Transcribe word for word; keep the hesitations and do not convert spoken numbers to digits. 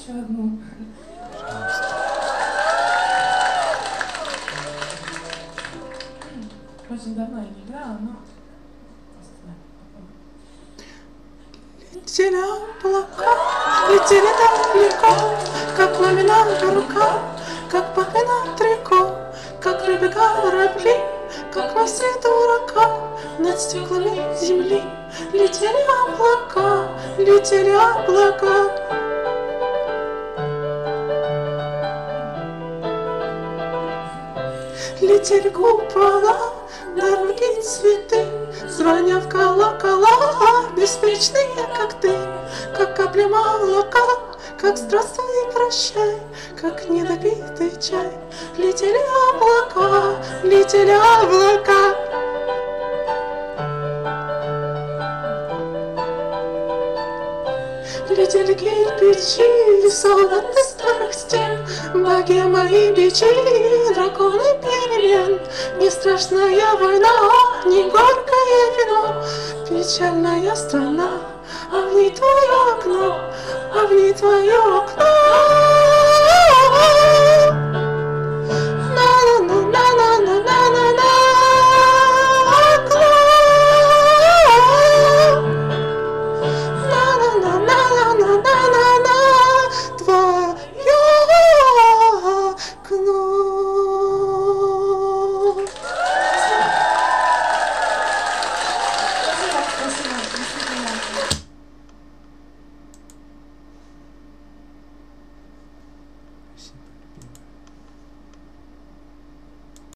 еще одну. Очень давно я не играла, но... Летели облака, летели далеко, как ламинат рука, как папина трико, как рыбы корабли, как мысли дурака. Над стеклами земли летели облака, летели облака. Летели купола, дороги, цветы, звоня в колокола, беспечные, как ты, как капли молока, как здравствуй и прощай, как недопитый чай. Летели облака, летели облака. Летели кирпичи, солдаты старых стен, богема и бичи, драконы перемен. Не страшная война, не горькое вино, печальная страна, а в ней твое окно, а в ней твое окно.